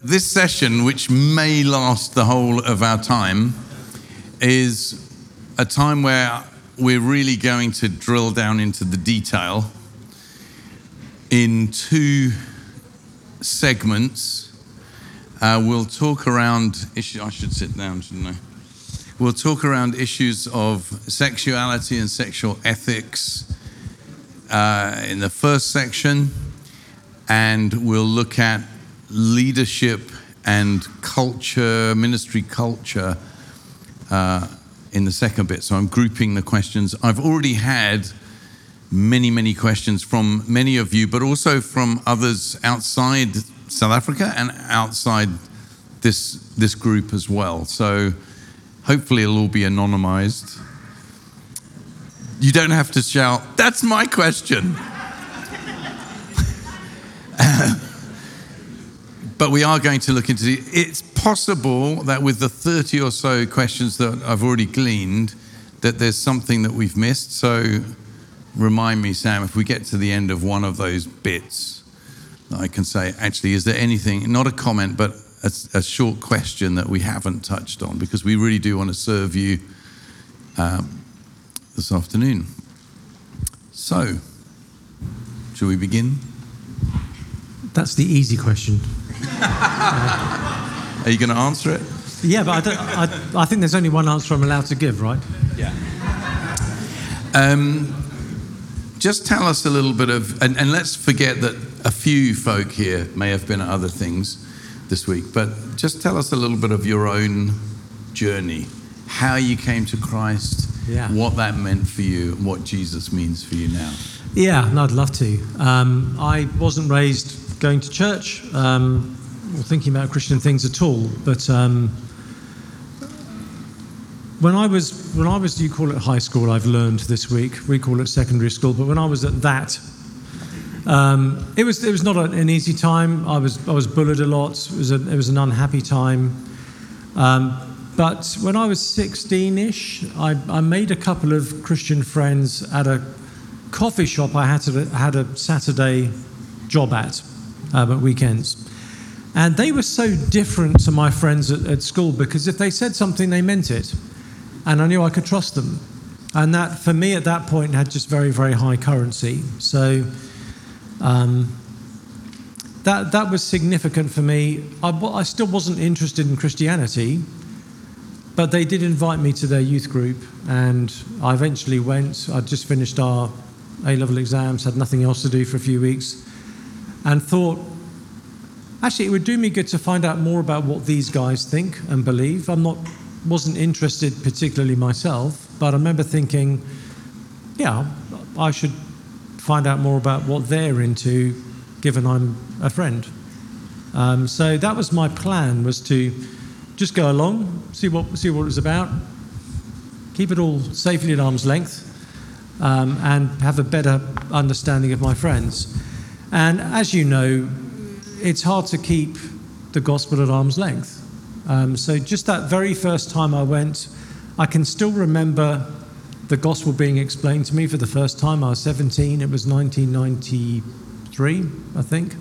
This session, which may last the whole of our time, is a time where we're really going to drill down into the detail in two segments. We'll talk around issues. I should sit down, shouldn't I? We'll talk around issues of sexuality and sexual ethics in the first section, and we'll look at leadership and culture, ministry culture, in the second bit. So I'm grouping the questions. I've already had many questions from many of you, but also from others outside South Africa and outside this group as well. So hopefully it'll all be anonymized. You don't have to shout, "That's my question." But we are going to look into it. It's possible that with the 30 or so questions that I've already gleaned, that there's something that we've missed. So remind me, Sam, if we get to the end of one of those bits, I can say, actually, is there anything, not a comment, but a short question that we haven't touched on? Because we really do want to serve you this afternoon. So, shall we begin? That's the easy question. Are you going to answer it? Yeah, but I think there's only one answer I'm allowed to give, right? Yeah. Just tell us a little bit of, and let's forget that a few folk here may have been at other things this week, but just tell us a little bit of your own journey, how you came to Christ, what that meant for you, and what Jesus means for you now. Yeah, no, I'd love to. I wasn't raised going to church or thinking about Christian things at all, but when I was, you call it high school, I've learned this week, we call it secondary school, but when I was at that, it was not an easy time. I was bullied a lot. It was an unhappy time. But when I was 16-ish, I made a couple of Christian friends at a coffee shop I had a Saturday job at weekends. And they were so different to my friends at school, because if they said something, they meant it. And I knew I could trust them. And that, for me at that point, had just very, very high currency. So that was significant for me. I still wasn't interested in Christianity, but they did invite me to their youth group, and I eventually went. I'd just finished our A-level exams, had nothing else to do for a few weeks, and thought, actually, it would do me good to find out more about what these guys think and believe. Wasn't interested particularly myself, but I remember thinking, yeah, I should find out more about what they're into, given I'm a friend. So that was my plan, was to just go along, see what it was about, keep it all safely at arm's length, and have a better understanding of my friends. And as you know, it's hard to keep the gospel at arm's length. So just that very first time I went, I can still remember the gospel being explained to me for the first time. I was 17. It was 1993, I think.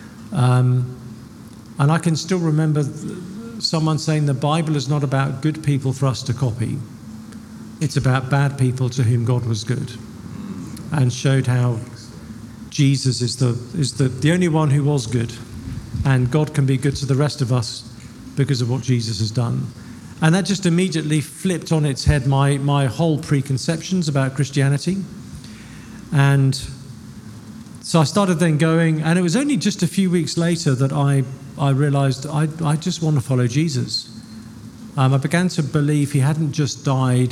And I can still remember someone saying the Bible is not about good people for us to copy. It's about bad people to whom God was good, and showed how Jesus is the only one who was good, and God can be good to the rest of us because of what Jesus has done. And that just immediately flipped on its head my whole preconceptions about Christianity. And so I started then going, and it was only just a few weeks later that I realized I just want to follow Jesus. I began to believe he hadn't just died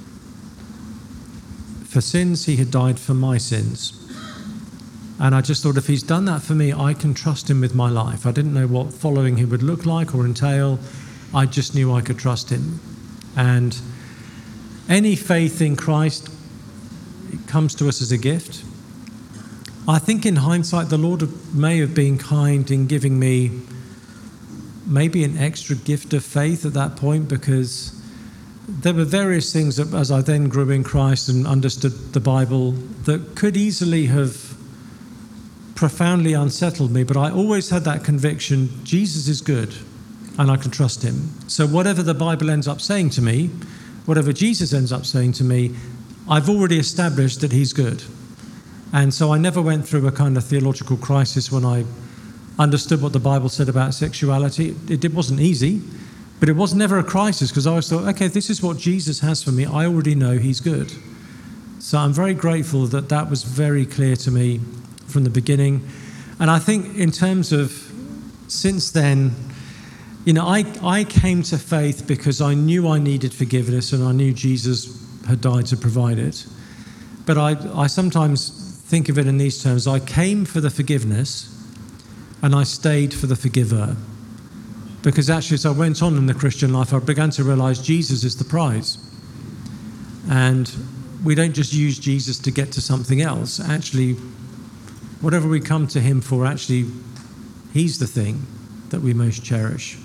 for sins, he had died for my sins. And I just thought, if he's done that for me, I can trust him with my life. I didn't know what following him would look like or entail. I just knew I could trust him. And any faith in Christ, it comes to us as a gift. I think in hindsight, the Lord may have been kind in giving me maybe an extra gift of faith at that point, because there were various things that, as I then grew in Christ and understood the Bible, that could easily have profoundly unsettled me, but I always had that conviction, Jesus is good and I can trust him. So whatever the Bible ends up saying to me, whatever Jesus ends up saying to me, I've already established that he's good. And so I never went through a kind of theological crisis when I understood what the Bible said about sexuality. It wasn't easy, but it was never a crisis because I always thought, okay, if this is what Jesus has for me, I already know he's good. So I'm very grateful that that was very clear to me from the beginning. And I think in terms of since then, I came to faith because I knew I needed forgiveness and I knew Jesus had died to provide it. But I sometimes think of it in these terms. I came for the forgiveness and I stayed for the forgiver. Because actually, as I went on in the Christian life, I began to realize Jesus is the prize. And we don't just use Jesus to get to something else. Actually, whatever we come to him for, actually, he's the thing that we most cherish.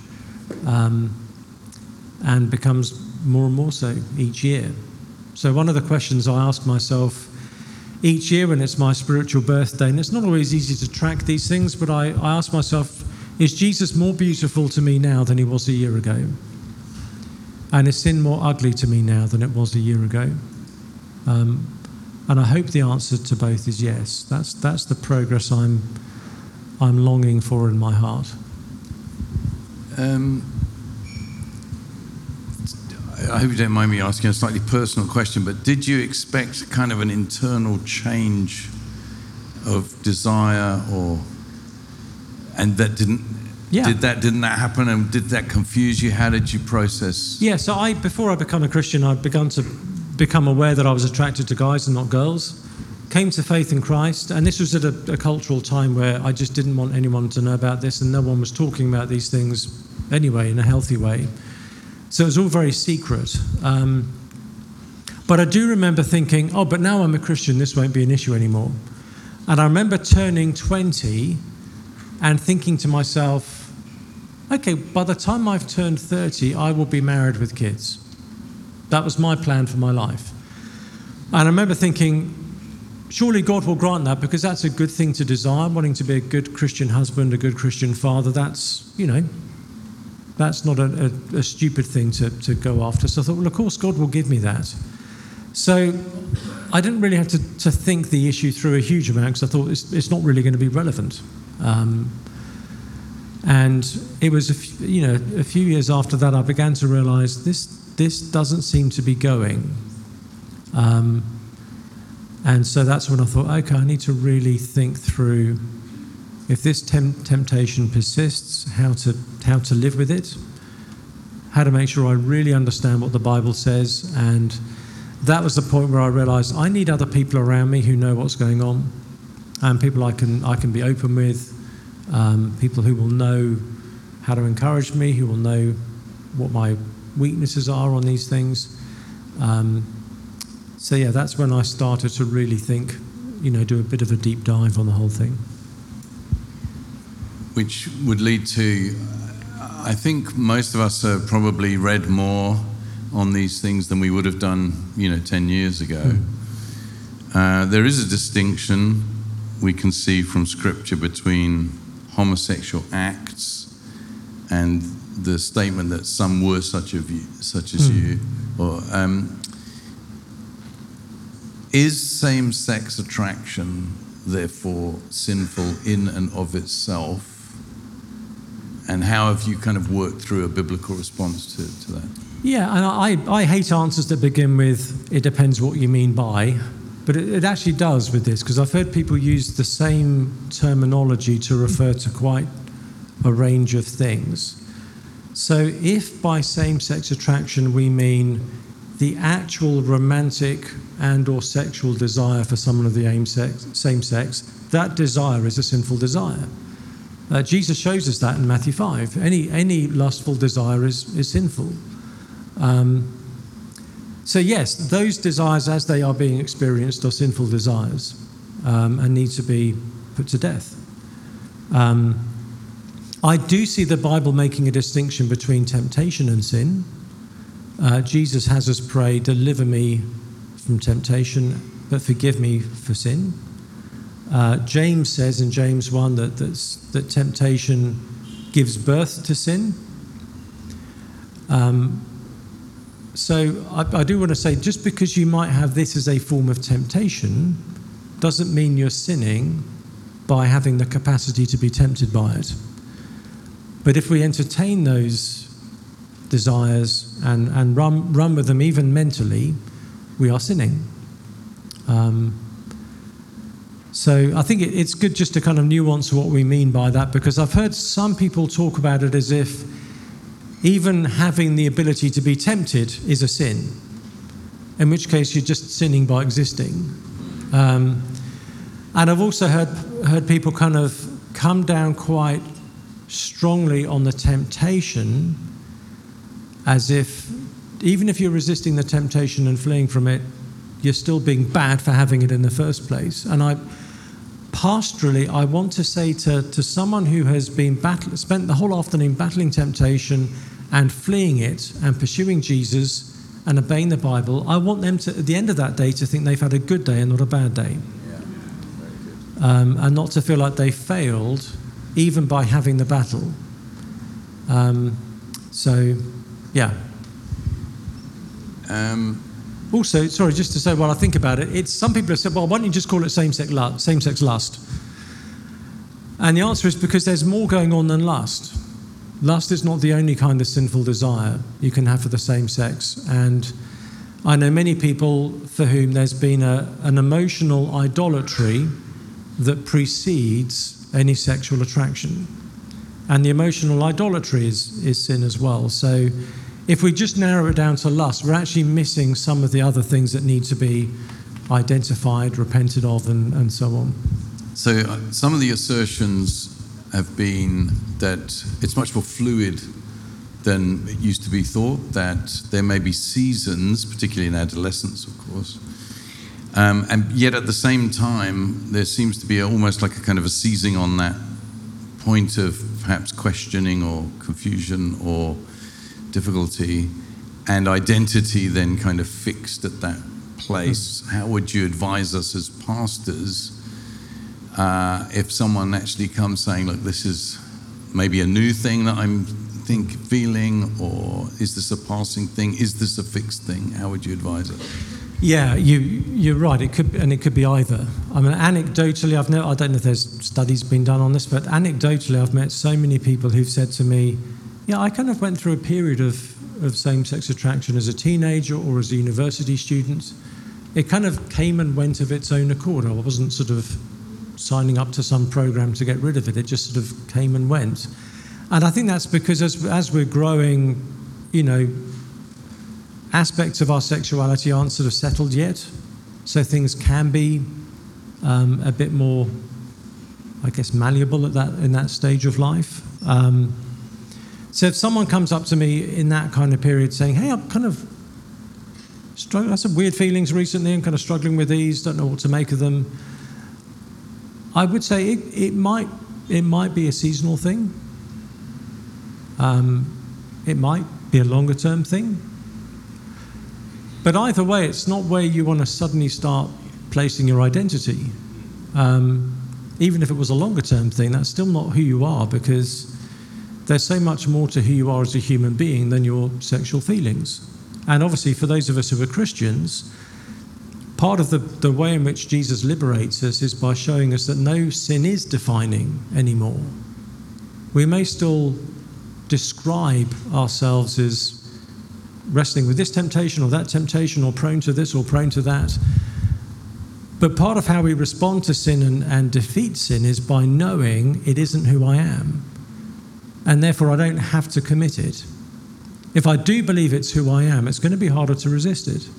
And becomes more and more so each year. So one of the questions I ask myself each year when it's my spiritual birthday, and it's not always easy to track these things, but I ask myself, is Jesus more beautiful to me now than he was a year ago? And is sin more ugly to me now than it was a year ago? And I hope the answer to both is yes. That's the progress I'm longing for in my heart. I hope you don't mind me asking a slightly personal question, but did you expect kind of an internal change of desire, and that didn't? Yeah. Didn't that happen, and did that confuse you? How did you process? Yeah. So before I became a Christian, I'd begun to become aware that I was attracted to guys and not girls. Came to faith in Christ, and this was at a cultural time where I just didn't want anyone to know about this, and no one was talking about these things anyway in a healthy way. So it was all very secret. But I do remember thinking, but now I'm a Christian, this won't be an issue anymore. And I remember turning 20 and thinking to myself, okay, by the time I've turned 30, I will be married with kids. That was my plan for my life. And I remember thinking, surely God will grant that because that's a good thing to desire, wanting to be a good Christian husband, a good Christian father. That's not a stupid thing to go after. So I thought, well, of course, God will give me that. So I didn't really have to think the issue through a huge amount because I thought it's not really going to be relevant. And it was a few years after that I began to realise this doesn't seem to be going. And so that's when I thought, okay, I need to really think through if this temptation persists, how to live with it, how to make sure I really understand what the Bible says. And that was the point where I realised I need other people around me who know what's going on, and people I can be open with, people who will know how to encourage me, who will know what my weaknesses are on these things. So yeah, that's when I started to really think, do a bit of a deep dive on the whole thing. Which would lead to, I think most of us have probably read more on these things than we would have done, 10 years ago. There is a distinction we can see from Scripture between homosexual acts and the statement that some were such as you. Or, is same-sex attraction therefore sinful in and of itself? And how have you kind of worked through a biblical response to that? Yeah, and I hate answers that begin with, it depends what you mean by, but it actually does with this, because I've heard people use the same terminology to refer to quite a range of things. So if by same-sex attraction we mean the actual romantic and or sexual desire for someone of the same sex, that desire is a sinful desire. Jesus shows us that in Matthew 5. Any lustful desire is sinful. So yes, those desires as they are being experienced are sinful desires and need to be put to death. I do see the Bible making a distinction between temptation and sin. Jesus has us pray, deliver me from temptation, but forgive me for sin. James says in James 1 that temptation gives birth to sin. So I do want to say, just because you might have this as a form of temptation doesn't mean you're sinning by having the capacity to be tempted by it. But if we entertain those desires and run with them even mentally, we are sinning. So I think it's good just to kind of nuance what we mean by that, because I've heard some people talk about it as if even having the ability to be tempted is a sin, in which case you're just sinning by existing. And I've also heard people kind of come down quite strongly on the temptation, as if even if you're resisting the temptation and fleeing from it, you're still being bad for having it in the first place. And pastorally, I want to say to someone who has spent the whole afternoon battling temptation and fleeing it and pursuing Jesus and obeying the Bible, I want them to, at the end of that day, to think they've had a good day and not a bad day. And not to feel like they failed even by having the battle. Also, sorry, just to say while I think about it, some people have said, well, why don't you just call it same-sex lust? And the answer is because there's more going on than lust. Lust is not the only kind of sinful desire you can have for the same sex. And I know many people for whom there's been an emotional idolatry that precedes any sexual attraction. And the emotional idolatry is sin as well. So if we just narrow it down to lust, we're actually missing some of the other things that need to be identified, repented of, and so on. So some of the assertions have been that it's much more fluid than it used to be thought, that there may be seasons, particularly in adolescence, of course, and yet at the same time, there seems to be almost like a kind of a seizing on that point of perhaps questioning or confusion or difficulty, and identity then kind of fixed at that place. How would you advise us as pastors if someone actually comes saying, look, this is maybe a new thing that I'm feeling, or is this a passing thing? Is this a fixed thing? How would you advise it? Yeah, you're right. It could be either. I mean, anecdotally, I don't know if there's studies been done on this, but anecdotally, I've met so many people who've said to me, yeah, I kind of went through a period of same-sex attraction as a teenager or as a university student. It kind of came and went of its own accord. I wasn't sort of signing up to some program to get rid of it. It just sort of came and went. And I think that's because as we're growing, aspects of our sexuality aren't sort of settled yet. So things can be a bit more, I guess, malleable in that stage of life. So if someone comes up to me in that kind of period saying, hey, I'm kind of struggling, I had some weird feelings recently, I'm kind of struggling with these, don't know what to make of them, I would say it might be a seasonal thing. It might be a longer term thing. But either way, it's not where you want to suddenly start placing your identity. Even if it was a longer term thing, that's still not who you are, because there's so much more to who you are as a human being than your sexual feelings. And obviously, for those of us who are Christians, part of the way in which Jesus liberates us is by showing us that no sin is defining anymore. We may still describe ourselves as wrestling with this temptation or that temptation, or prone to this or prone to that. But part of how we respond to sin and defeat sin is by knowing it isn't who I am. And therefore I don't have to commit it. If I do believe it's who I am, it's going to be harder to resist it.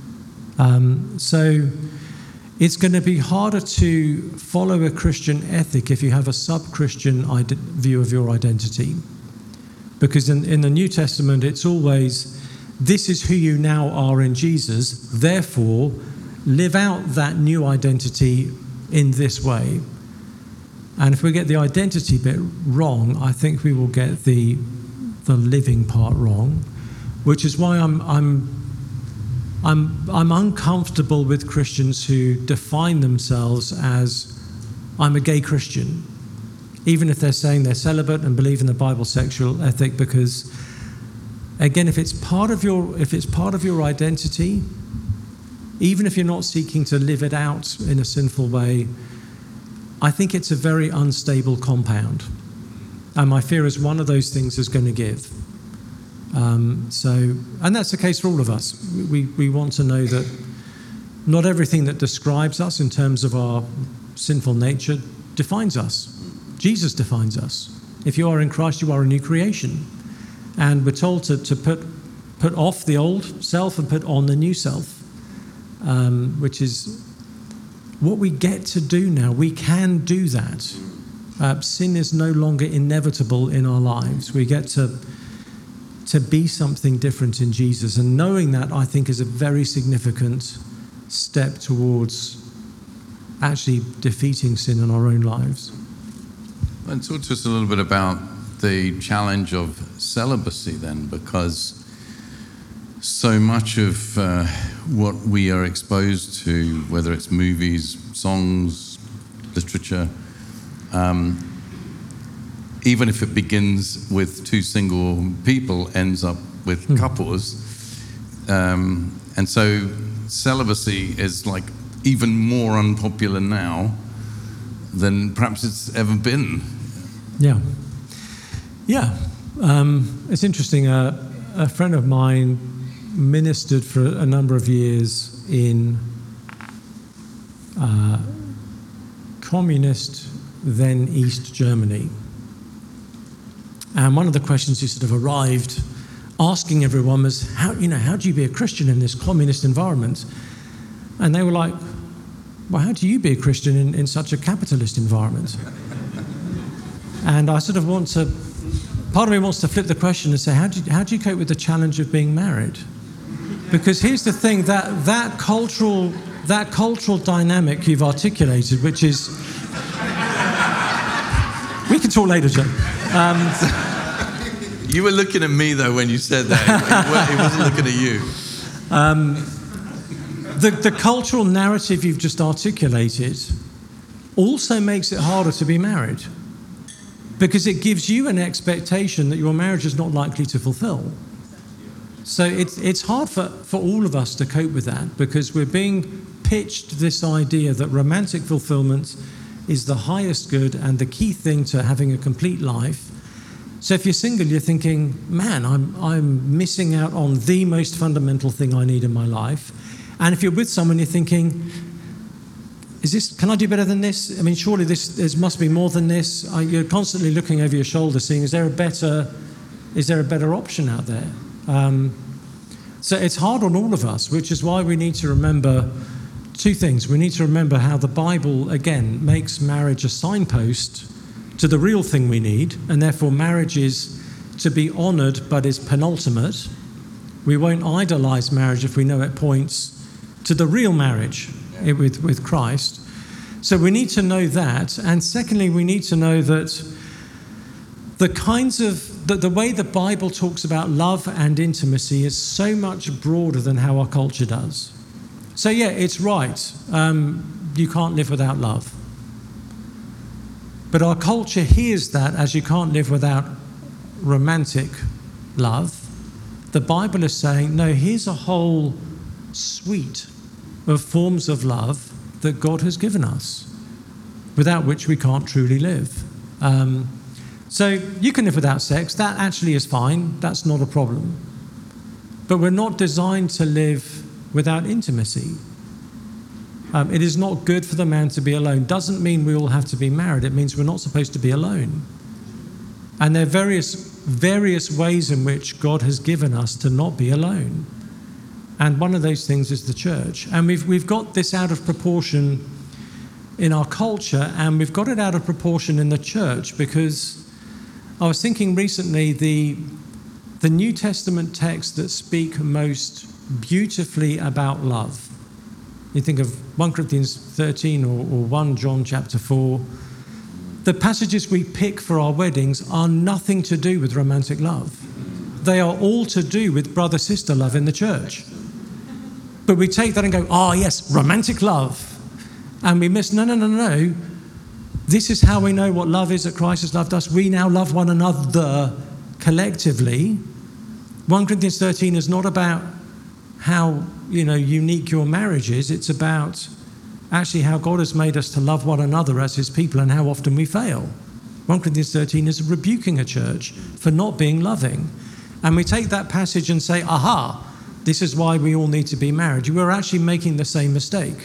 So it's going to be harder to follow a Christian ethic if you have a sub-Christian view of your identity. Because in the New Testament, it's always, this is who you now are in Jesus, therefore live out that new identity in this way. And if we get the identity bit wrong, I think we will get the living part wrong, which is why I'm uncomfortable with Christians who define themselves as I'm a gay Christian, even if they're saying they're celibate and believe in the Bible sexual ethic, because again, if it's part of your identity, even if you're not seeking to live it out in a sinful way, I think it's a very unstable compound. And my fear is one of those things is going to give. And that's the case for all of us. We want to know that not everything that describes us in terms of our sinful nature defines us. Jesus defines us. If you are in Christ, you are a new creation. And we're told to put off the old self and put on the new self, which is what we get to do now. We can do that. Sin is no longer inevitable in our lives. We get to be something different in Jesus. And knowing that, I think, is a very significant step towards actually defeating sin in our own lives. And talk to us a little bit about the challenge of celibacy then, because so much of what we are exposed to, whether it's movies, songs, literature, even if it begins with two single people, ends up with couples. And so celibacy is like even more unpopular now than perhaps it's ever been. Yeah. It's interesting. A friend of mine ministered for a number of years in communist, then East Germany. And one of the questions he sort of arrived asking everyone was, how do you be a Christian in this communist environment? And they were like, well, how do you be a Christian in such a capitalist environment? And I sort of part of me wants to flip the question and say, how do you cope with the challenge of being married? Because here's the thing, that cultural dynamic you've articulated, which is, we can talk later, Joe. You were looking at me though when you said that. He wasn't looking at you. The cultural narrative you've just articulated also makes it harder to be married, because it gives you an expectation that your marriage is not likely to fulfill. So it's hard for all of us to cope with that, because we're being pitched this idea that romantic fulfillment is the highest good and the key thing to having a complete life. So if you're single, you're thinking, man, I'm missing out on the most fundamental thing I need in my life. And if you're with someone, you're thinking, can I do better than this? I mean, surely there must be more than this. You're constantly looking over your shoulder, seeing, is there a better option out there? So it's hard on all of us, which is why we need to remember two things. We need to remember how the Bible, again, makes marriage a signpost to the real thing we need, and therefore marriage is to be honoured but is penultimate. We won't idolise marriage if we know it points to the real marriage with Christ. So we need to know that. And secondly, we need to know that the way the Bible talks about love and intimacy is so much broader than how our culture does. So yeah, it's right. You can't live without love. But our culture hears that as you can't live without romantic love. The Bible is saying, no, here's a whole suite of forms of love that God has given us, without which we can't truly live. So you can live without sex. That actually is fine. That's not a problem. But we're not designed to live without intimacy. It is not good for the man to be alone. Doesn't mean we all have to be married. It means we're not supposed to be alone. And there are various ways in which God has given us to not be alone. And one of those things is the church. And we've got this out of proportion in our culture, and we've got it out of proportion in the church, because I was thinking recently, the New Testament texts that speak most beautifully about love. You think of 1 Corinthians 13 or 1 John chapter 4. The passages we pick for our weddings are nothing to do with romantic love. They are all to do with brother-sister love in the church. But we take that and go, yes, romantic love. And we miss, no. This is how we know what love is, that Christ has loved us. We now love one another collectively. 1 Corinthians 13 is not about how, unique your marriage is. It's about actually how God has made us to love one another as his people and how often we fail. 1 Corinthians 13 is rebuking a church for not being loving. And we take that passage and say, aha, this is why we all need to be married. We're actually making the same mistake.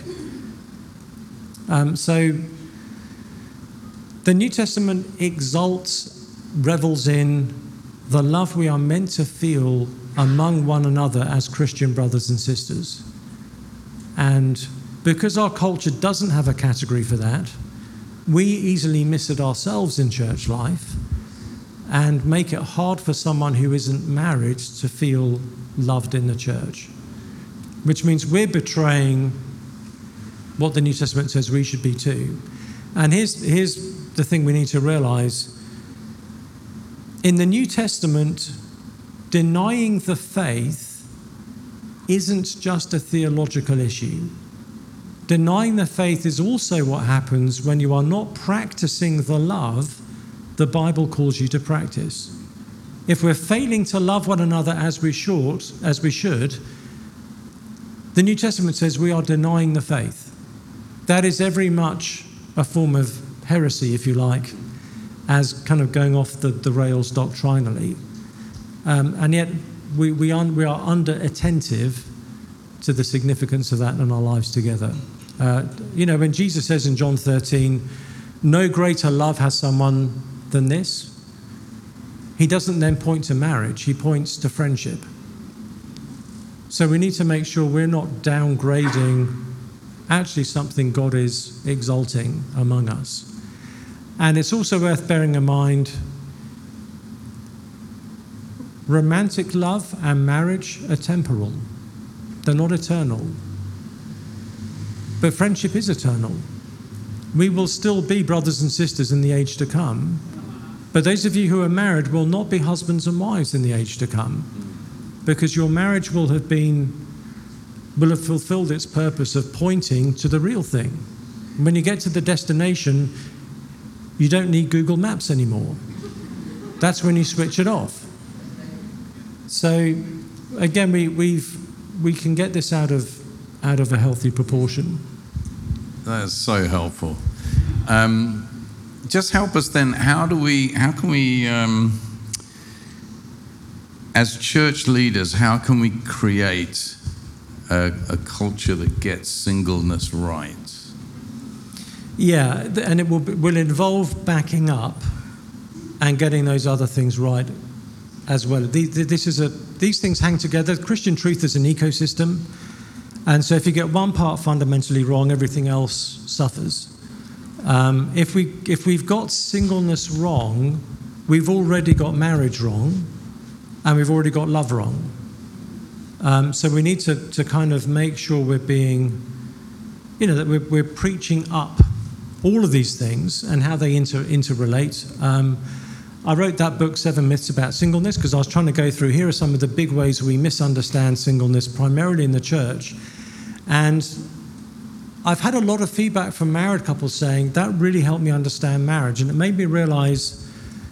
So the New Testament exalts, revels in the love we are meant to feel among one another as Christian brothers and sisters. And because our culture doesn't have a category for that, we easily miss it ourselves in church life and make it hard for someone who isn't married to feel loved in the church, which means we're betraying what the New Testament says we should be too. And here's the thing we need to realize. In the New Testament, denying the faith isn't just a theological issue. Denying the faith is also what happens when you are not practicing the love the Bible calls you to practice. If we're failing to love one another as we should, the New Testament says we are denying the faith. That is very much a form of heresy, if you like, as kind of going off the rails doctrinally. And yet we are under attentive to the significance of that in our lives together. When Jesus says in John 13, no greater love has someone than this, he doesn't then point to marriage, he points to friendship. So we need to make sure we're not downgrading actually something God is exalting among us. And it's also worth bearing in mind, romantic love and marriage are temporal. They're not eternal. But friendship is eternal. We will still be brothers and sisters in the age to come. But those of you who are married will not be husbands and wives in the age to come, because your marriage will have fulfilled its purpose of pointing to the real thing. When you get to the destination, you don't need Google Maps anymore. That's when you switch it off. So again, we can get this out of a healthy proportion. That's so helpful. Just help us then. How can we, as church leaders, how can we create a culture that gets singleness right? Yeah, and it will involve backing up and getting those other things right as well. These things hang together. Christian truth is an ecosystem, and so if you get one part fundamentally wrong, everything else suffers. If we've got singleness wrong, we've already got marriage wrong, and we've already got love wrong. So we need to kind of make sure we're being, that we're preaching up all of these things and how they interrelate. I wrote that book, 7 Myths About Singleness, because I was trying to go through, here are some of the big ways we misunderstand singleness, primarily in the church. And I've had a lot of feedback from married couples saying, that really helped me understand marriage. And it made me realize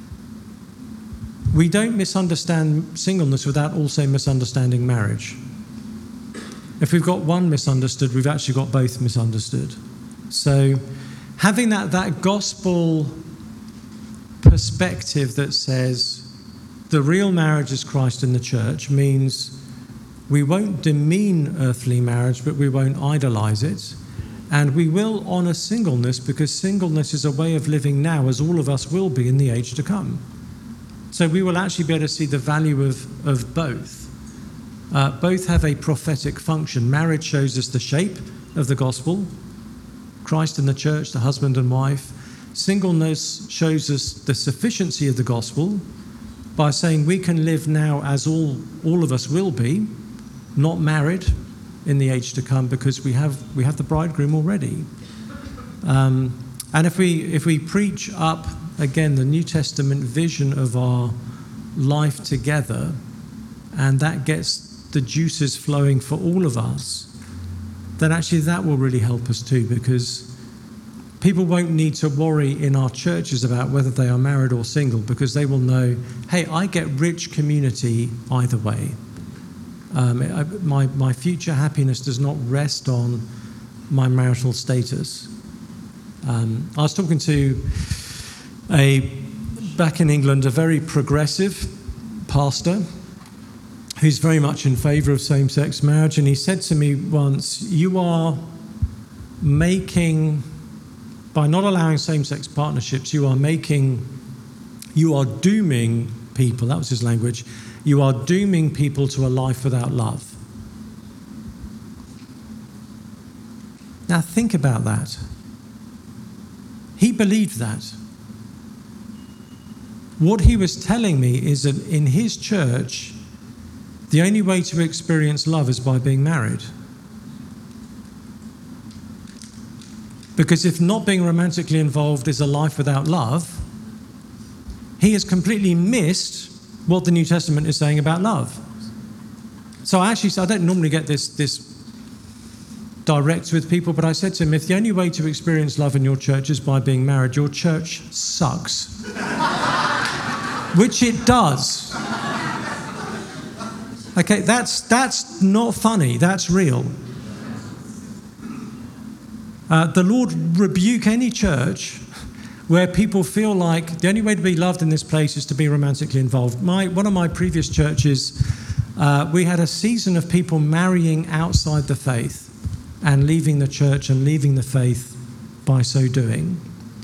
we don't misunderstand singleness without also misunderstanding marriage. If we've got one misunderstood, we've actually got both misunderstood. So having that gospel perspective that says the real marriage is Christ in the church means we won't demean earthly marriage, but we won't idolize it. And we will honor singleness, because singleness is a way of living now, as all of us will be in the age to come. So we will actually be able to see the value of both. Both have a prophetic function. Marriage shows us the shape of the gospel. Christ in the church, the husband and wife. Singleness shows us the sufficiency of the gospel by saying we can live now as all of us will be, not married in the age to come, because we have the bridegroom already. And if we preach up again the New Testament vision of our life together, and that gets the juices flowing for all of us, then actually that will really help us too, because people won't need to worry in our churches about whether they are married or single, because they will know, hey, I get rich community either way. My future happiness does not rest on my marital status. I was talking to back in England, a very progressive pastor who's very much in favour of same-sex marriage, and he said to me once, you are making, by not allowing same-sex partnerships, you are dooming people, that was his language, you are dooming people to a life without love. Now think about that. He believed that. What he was telling me is that in his church, the only way to experience love is by being married. Because if not being romantically involved is a life without love, he has completely missed what the New Testament is saying about love. So I don't normally get this direct with people, but I said to him, if the only way to experience love in your church is by being married, your church sucks. Which it does. Okay, that's not funny, that's real. The Lord rebuke any church where people feel like the only way to be loved in this place is to be romantically involved. One of my previous churches, we had a season of people marrying outside the faith and leaving the church and leaving the faith by so doing.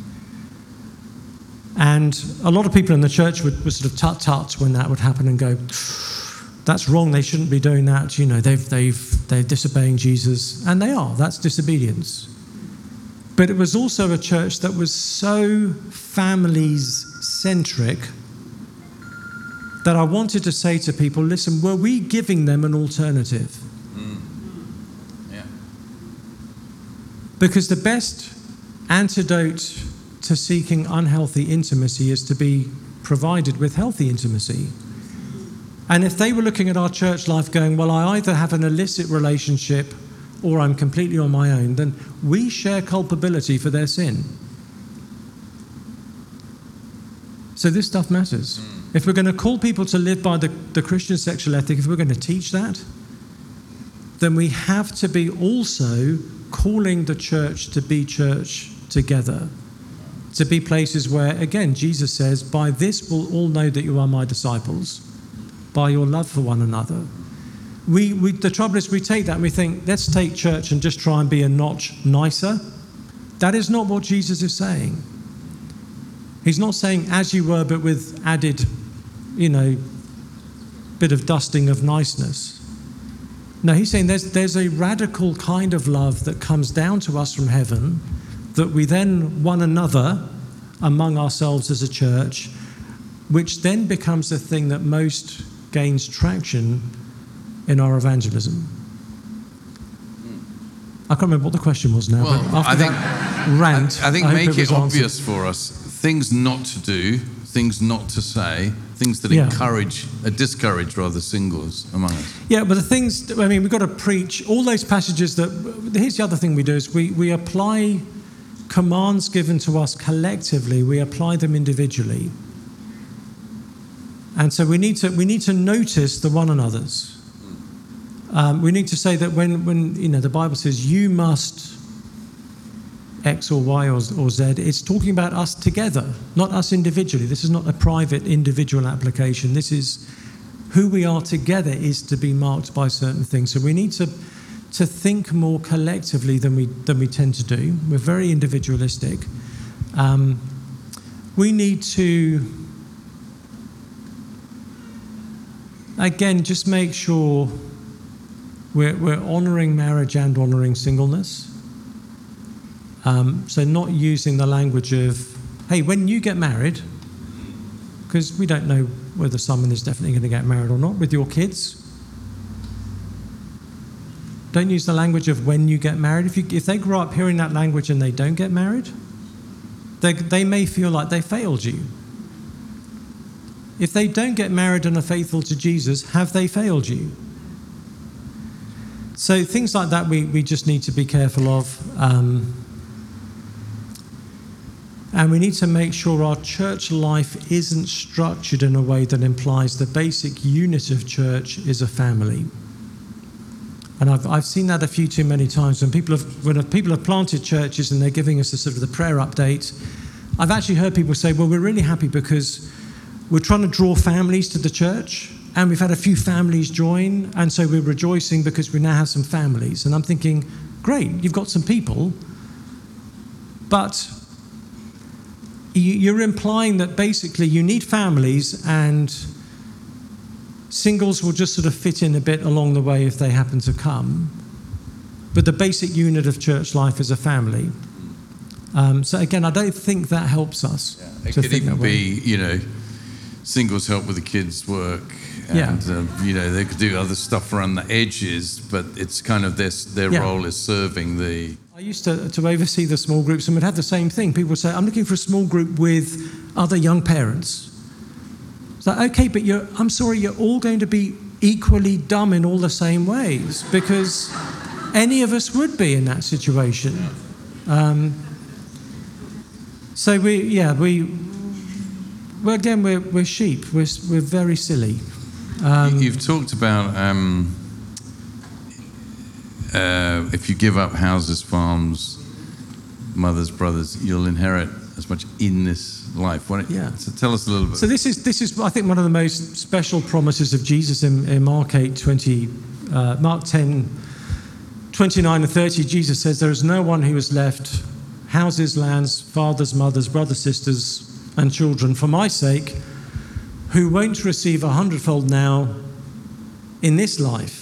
And a lot of people in the church would sort of tut-tut when that would happen and go, that's wrong, they shouldn't be doing that, you know, they're disobeying Jesus. And they are, that's disobedience. But it was also a church that was so families-centric that I wanted to say to people, listen, were we giving them an alternative? Yeah. Because the best antidote to seeking unhealthy intimacy is to be provided with healthy intimacy. And if they were looking at our church life going, well, I either have an illicit relationship or I'm completely on my own, then we share culpability for their sin. So this stuff matters. If we're going to call people to live by the Christian sexual ethic, if we're going to teach that, then we have to be also calling the church to be church together, to be places where, again, Jesus says, by this will all know that you are my disciples, by your love for one another. The trouble is we take that and we think, let's take church and just try and be a notch nicer. That is not what Jesus is saying. He's not saying as you were, but with added, bit of dusting of niceness. No, he's saying there's a radical kind of love that comes down to us from heaven, that we then one another among ourselves as a church, which then becomes the thing that most gains traction in our evangelism. I can't remember what the question was now. Well, but after that rant, I think make it obvious answered. for us things not to do, things not to say, things that discourage rather singles among us. Yeah, but the things, we've got to preach all those passages here's the other thing we do is we apply commands given to us collectively, we apply them individually. And so we need to notice the one another's. We need to say that when the Bible says you must X or Y or Z, it's talking about us together, not us individually. This is not a private individual application. This is who we are together is to be marked by certain things. So we need to think more collectively than we tend to do. We're very individualistic. We need to, again, just make sure we're honouring marriage and honouring singleness. So not using the language of, hey, when you get married, because we don't know whether someone is definitely going to get married or not, with your kids. Don't use the language of when you get married. If they grow up hearing that language and they don't get married, they may feel like they failed you. If they don't get married and are faithful to Jesus, have they failed you? So things like that we just need to be careful of. And we need to make sure our church life isn't structured in a way that implies the basic unit of church is a family. And I've seen that a few too many times when people have planted churches and they're giving us a sort of the prayer update. I've actually heard people say, well, we're really happy because we're trying to draw families to the church, and we've had a few families join, and so we're rejoicing because we now have some families. And I'm thinking, great, you've got some people, but you're implying that basically you need families and singles will just sort of fit in a bit along the way if they happen to come. But the basic unit of church life is a family. So again, I don't think that helps us. Yeah. It could even be, singles help with the kids' work, and they could do other stuff around the edges, but it's kind of their role is serving the. I used to oversee the small groups, and we'd have the same thing. People would say, I'm looking for a small group with other young parents. It's like, okay, but I'm sorry, you're all going to be equally dumb in all the same ways, because any of us would be in that situation. So we're sheep. We're very silly. You've talked about if you give up houses, farms, mothers, brothers, you'll inherit as much in this life. So tell us a little bit. So this is I think one of the most special promises of Jesus in Mark 8:20, Mark 10, 29 and 30. Jesus says, "There is no one who has left houses, lands, fathers, mothers, brothers, sisters, and children for my sake, who won't receive 100-fold now in this life.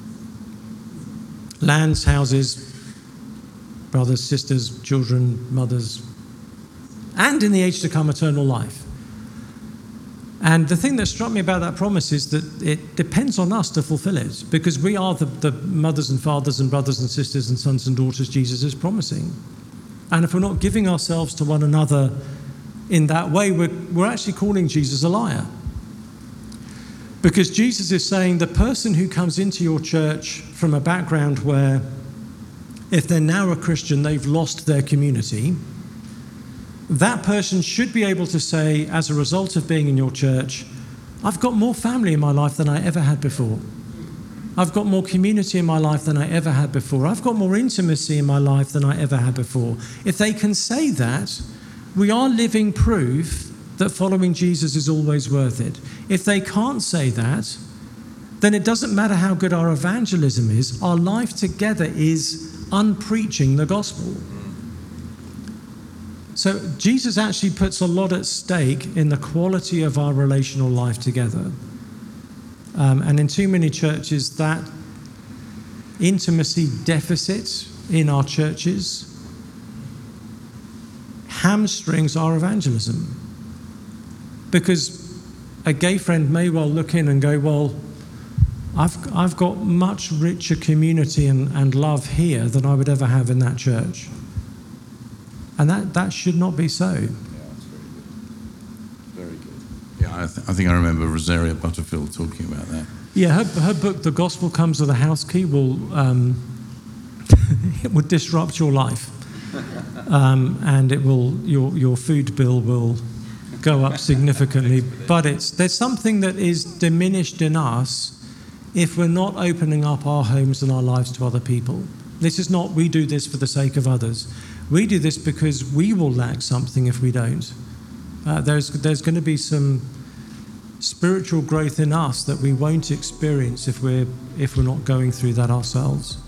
Lands, houses, brothers, sisters, children, mothers, and in the age to come, eternal life." And the thing that struck me about that promise is that it depends on us to fulfill it, because we are the mothers and fathers and brothers and sisters and sons and daughters Jesus is promising. And if we're not giving ourselves to one another in that way, we're actually calling Jesus a liar. Because Jesus is saying the person who comes into your church from a background where, if they're now a Christian, they've lost their community, that person should be able to say, as a result of being in your church, I've got more family in my life than I ever had before. I've got more community in my life than I ever had before. I've got more intimacy in my life than I ever had before. If they can say that, we are living proof that following Jesus is always worth it. If they can't say that, then it doesn't matter how good our evangelism is. Our life together is unpreaching the gospel. So Jesus actually puts a lot at stake in the quality of our relational life together. And in too many churches, that intimacy deficit in our churches hamstrings our evangelism. Because a gay friend may well look in and go, well, I've got much richer community and love here than I would ever have in that church. And that should not be so. Yeah, that's very good. Yeah, I think I remember Rosaria Butterfield talking about that. Yeah, her book, The Gospel Comes with a House Key, it will disrupt your life. And it will your food bill will go up significantly. But there's something that is diminished in us if we're not opening up our homes and our lives to other people. This is not, we do this for the sake of others. We do this because we will lack something if we don't. There's going to be some spiritual growth in us that we won't experience if we're not going through that ourselves.